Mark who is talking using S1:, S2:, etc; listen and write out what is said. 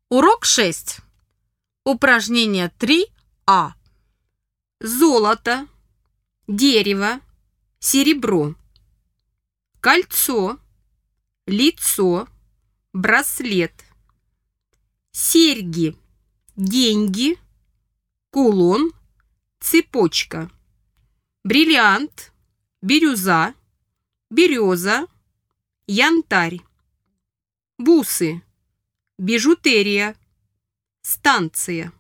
S1: Урок 6. Упражнение 3А. Золото, дерево, серебро. Кольцо, лицо, браслет. Серьги, деньги, кулон, цепочка. Бриллиант, бирюза, береза, янтарь. Бусы, бижутерия, станция.